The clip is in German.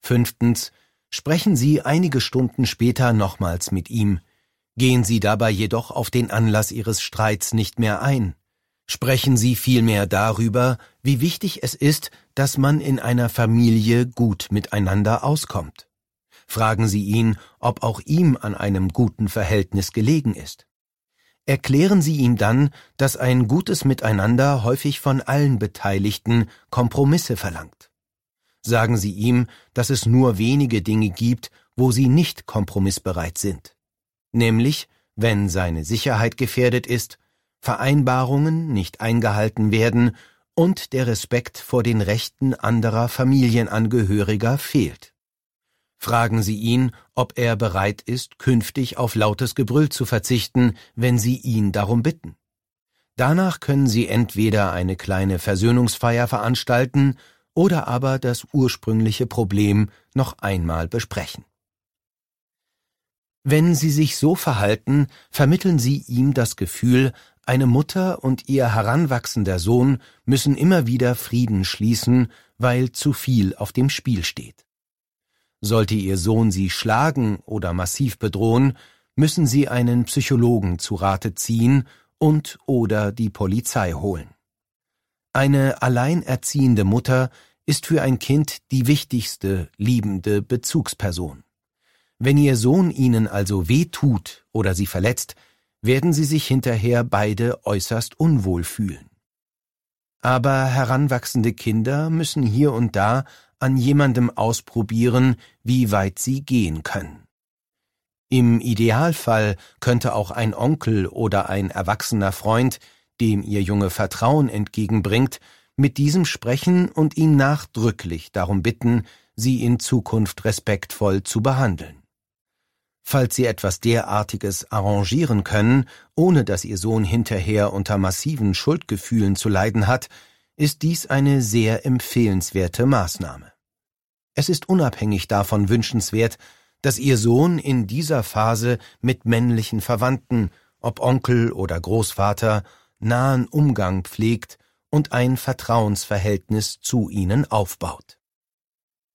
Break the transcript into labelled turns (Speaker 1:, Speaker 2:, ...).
Speaker 1: 5. Sprechen Sie einige Stunden später nochmals mit ihm. Gehen Sie dabei jedoch auf den Anlass Ihres Streits nicht mehr ein. Sprechen Sie vielmehr darüber, wie wichtig es ist, dass man in einer Familie gut miteinander auskommt. Fragen Sie ihn, ob auch ihm an einem guten Verhältnis gelegen ist. Erklären Sie ihm dann, dass ein gutes Miteinander häufig von allen Beteiligten Kompromisse verlangt. Sagen Sie ihm, dass es nur wenige Dinge gibt, wo Sie nicht kompromissbereit sind. Nämlich, wenn seine Sicherheit gefährdet ist, Vereinbarungen nicht eingehalten werden und der Respekt vor den Rechten anderer Familienangehöriger fehlt. Fragen Sie ihn, ob er bereit ist, künftig auf lautes Gebrüll zu verzichten, wenn Sie ihn darum bitten. Danach können Sie entweder eine kleine Versöhnungsfeier veranstalten oder aber das ursprüngliche Problem noch einmal besprechen. Wenn Sie sich so verhalten, vermitteln Sie ihm das Gefühl, eine Mutter und ihr heranwachsender Sohn müssen immer wieder Frieden schließen, weil zu viel auf dem Spiel steht. Sollte Ihr Sohn Sie schlagen oder massiv bedrohen, müssen Sie einen Psychologen zu Rate ziehen und/oder die Polizei holen. Eine alleinerziehende Mutter ist für ein Kind die wichtigste, liebende Bezugsperson. Wenn Ihr Sohn Ihnen also wehtut oder Sie verletzt, werden Sie sich hinterher beide äußerst unwohl fühlen. Aber heranwachsende Kinder müssen hier und da an jemandem ausprobieren, wie weit sie gehen können. Im Idealfall könnte auch ein Onkel oder ein erwachsener Freund, dem Ihr Junge Vertrauen entgegenbringt, mit diesem sprechen und ihn nachdrücklich darum bitten, Sie in Zukunft respektvoll zu behandeln. Falls Sie etwas derartiges arrangieren können, ohne dass Ihr Sohn hinterher unter massiven Schuldgefühlen zu leiden hat, ist dies eine sehr empfehlenswerte Maßnahme. Es ist unabhängig davon wünschenswert, dass Ihr Sohn in dieser Phase mit männlichen Verwandten, ob Onkel oder Großvater, nahen Umgang pflegt und ein Vertrauensverhältnis zu ihnen aufbaut.